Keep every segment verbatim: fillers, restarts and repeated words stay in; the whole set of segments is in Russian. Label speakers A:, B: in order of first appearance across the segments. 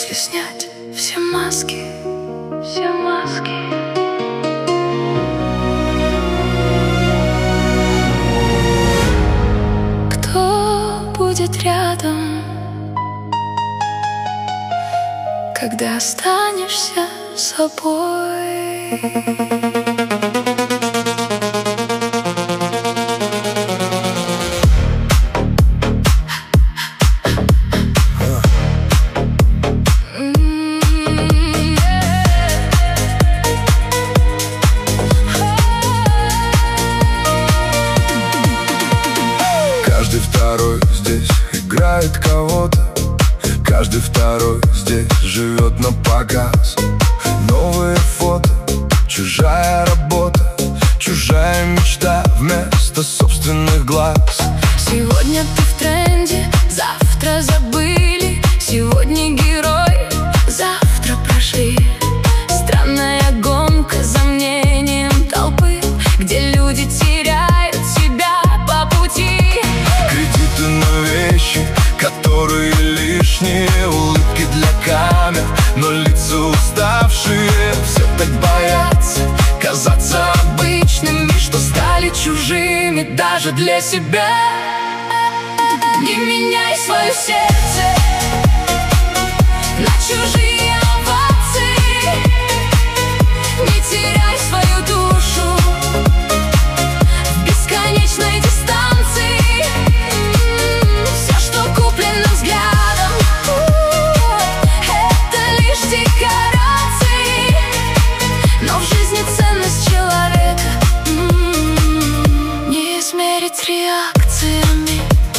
A: Если снять все маски, все маски. Кто будет рядом, когда останешься собой?
B: Каждый второй здесь играет кого-то, каждый второй здесь живет на показ. Новые фото, чужая работа, чужая мечта вместо собственных глаз.
A: Сегодня ты в тренде, завтра забыли. Сегодня герой, завтра прошли. Странная гонка за мнением толпы, где люди теряют себя по пути.
B: Кредиты на вещи, которые лишние, улыбки для камер, но лица уставшие. Все так боятся казаться обычными, что стали чужими даже для себя. Не меняй свое сердце на чужие овации, не теряй свою душу в бесконечной дистанции. Все, что куплено взглядом, это лишь декорации, но в жизни ценность человека не измерить реакциями.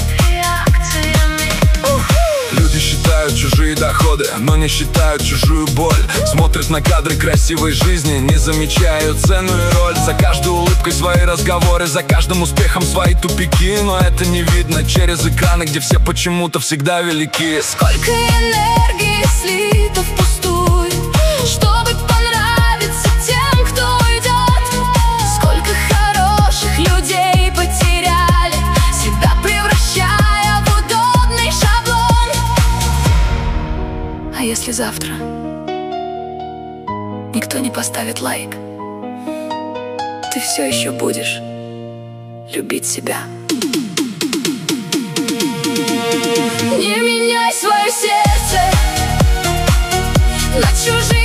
B: Люди считают чужие доходы, но не считают чужую боль. Смотрят на кадры красивой жизни, не замечают ценную роль. За каждой улыбкой свои разговоры, за каждым успехом свои тупики. Но это не видно через экраны, где все почему-то всегда велики.
A: Сколько энергии слито впустую, чтобы понравиться тем, кто уйдет. Сколько хороших людей потеряли себя, превращая в удобный шаблон. А если завтра никто не поставит лайк, ты все еще будешь любить себя. Не меняй свое сердце на чужие